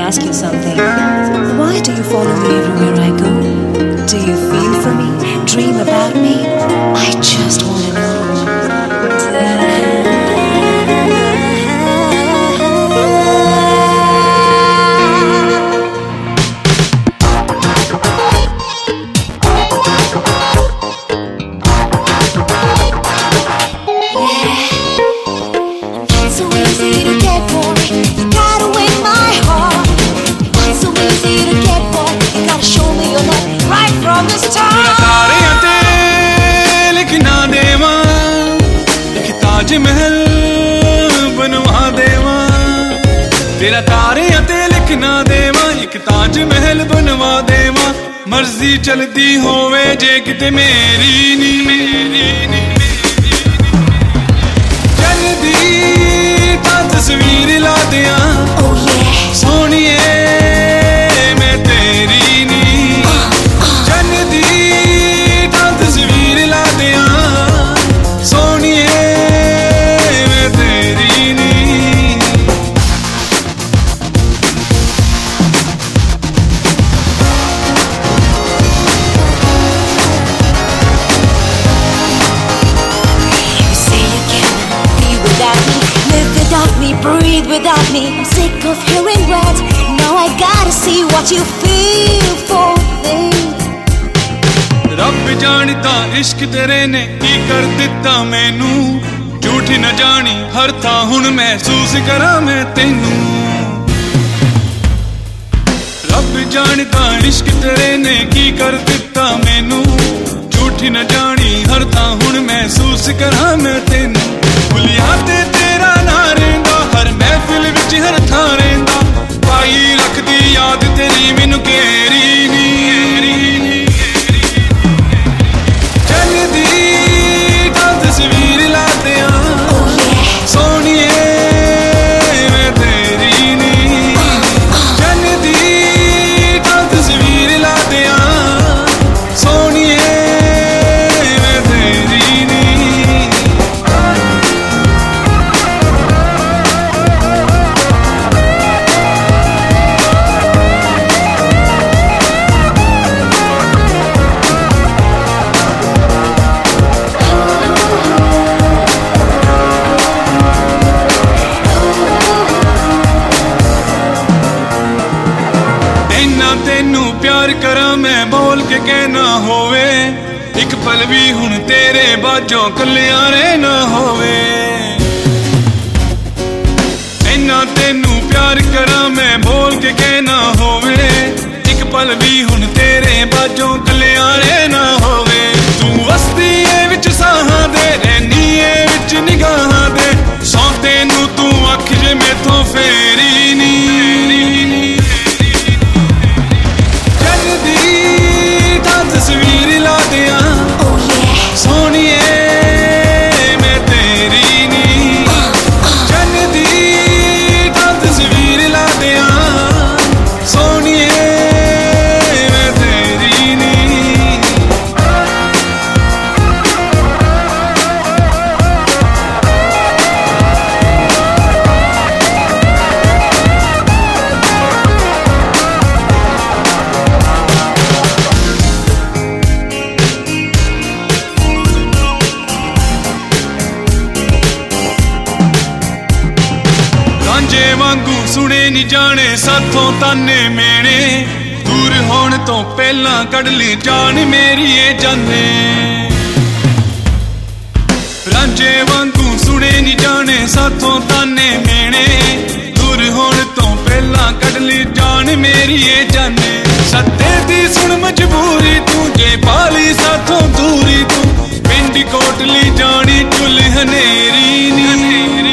ask you something. Why do you follow me everywhere I go? Do you feel for me? Dream about me? I just want to know. महल बनवा देवा तेरा तारियां ते लिखना देवा एक ताज महल बनवा देवा मर्जी चलती होवे जे किते मेरी नी चलदी ता तस्वीर ला दिया सोनिए मैं तेरी नी चलदी ता तस्वीर ला दिया सोनिए Breathe without me. I'm sick of hearing words. Now I gotta see what you feel for me. रब जानिता इश्क तेरे ने की कर दिता मैनू झूठी न जानी हर था हुण महसूस करा मैं तेनू रब जानिता इश्क तेरे ने की कर दिता मैनू झूठी न जानी हर था हुण महसूस करा मैं तेनू भुलिया ते तेरा ना रहिंदा हर महफिल विच हर थां रहिंदा पाई रखदी याद तेरी मैनू घेरी नी चलदी ता तस्वीर ला दिया सोनिए मैं तेरी नी चलदी ता तस्वीर ला दिया सोनिए मैं तेरी नी तेनू प्यार करा मैं बोल के कहना होवे एक पल भी हुण तेरे बाजों कलिया रहना होवे इन्ना तेनू प्यार करा मैं बोल के कहना होवे एक पल भी हुण तेरे बाजों कलिया रहना होवे तू वसदी ए विच साहां दे रहनी ए विच निगाहां दे सौ तेनू तू अख जे मेथों फेरी नी तस्वीर ला दिया सोनिए मैं तेरी नी चलदी ता तस्वीर ला दिया सोनिए मैं तेरी नी रांझे वांगू सुने नी जाने साथों ताने मेने दूर होने तो पहला कड़ ली जान मेरी ये जाने रांझे वांगू सुने नी जाने साथों ताने मेने दूर होने तो पहला कड़ ली जान मेरी ये जाने सत्ते दी सुन मजबूरी तू जे पाली साथों दूरी तू पिंड कोटली जानी चुल हनेरी नी